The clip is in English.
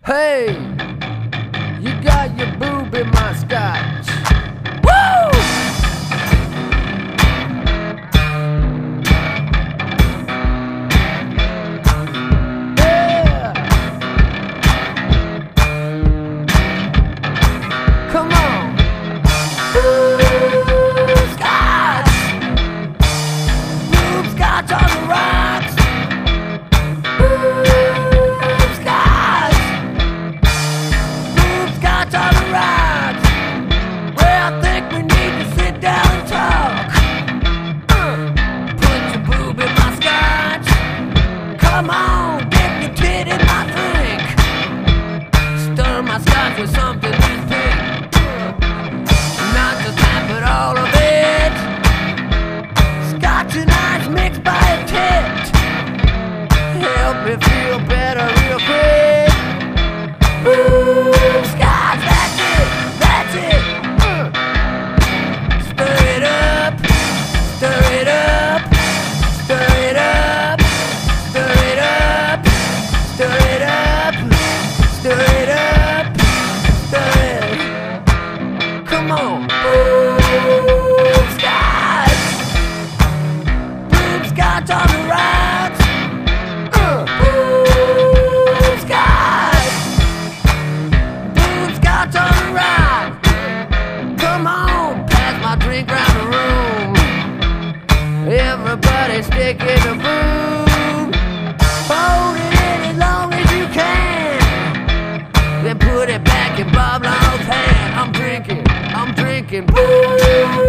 Hey, you got your boob in my scotch. Woo! Yeah. Come on. Boob scotch. Boob scotch on the rocks. Boob scotch. Boob scotch on the rocks. Well, I think we need to sit down and talk. Put your boob in my scotch. Come on, dip your tit in my drink. Stir my scotch with something you think. Not just that, but all of it. Scotch and ice mixed by a tit. Help me feel better real quick. Boob scotch, that's it, that's it. Stir it up, stir it up, stir it up, stir it up, stir it up, stir it up, stir it. Come on, boob scotch, boob scotch on the rocks. Boob scotch, boob scotch on the rock. Come on, pass my drink round the room. Everybody stick in the boob. Hold it in as long as you can. Then put it back in Bob Long's hand. I'm drinking boob.